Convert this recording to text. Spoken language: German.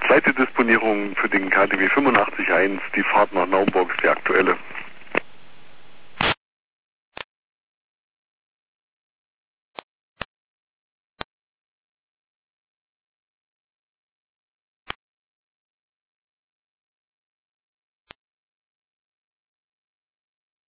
Zweite Disponierung für den KTW 85.1, die Fahrt nach Naumburg ist die aktuelle.